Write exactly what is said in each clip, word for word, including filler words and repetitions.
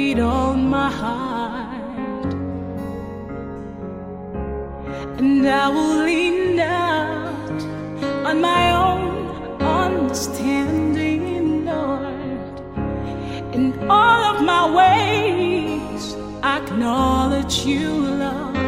with all my heart, and I will lean not on my own understanding, Lord. In all of my ways I acknowledge you, Lord.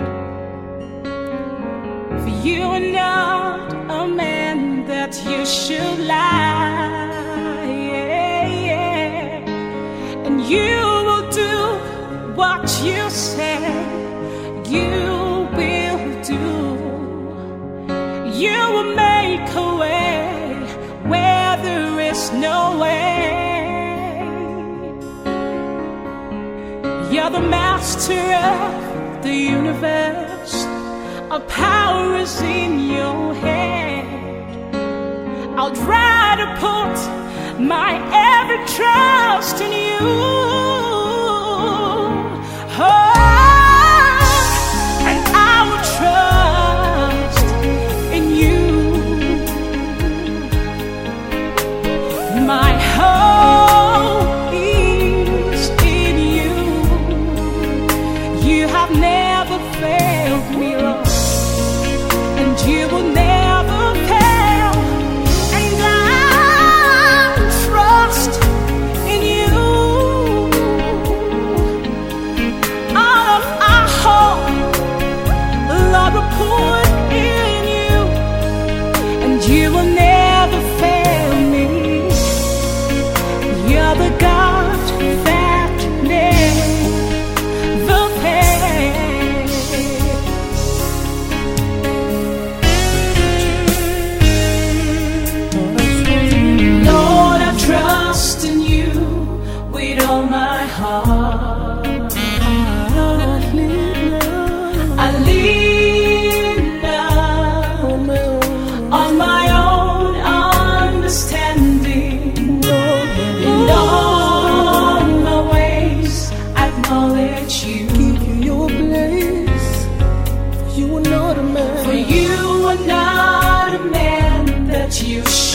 For you are not a man that you should lie, yeah, yeah. And you will do what you say you will do. You will make a way where there is no way. You're the master of the universe. All power is in your hand. I'd rather put my every trust in you. Oh, and I will trust in you. My hope is in you. You have never failed me, Lord, and you will never fail. And I trust in you. All of our hope, Lord, will put in you, and you will never fail me. You're the God that never fails. Lord, I trust in you with all my heart. I lean not on my own understanding. In all my ways I acknowledge you. Give you your place. You are not a man. For you are not a man that you should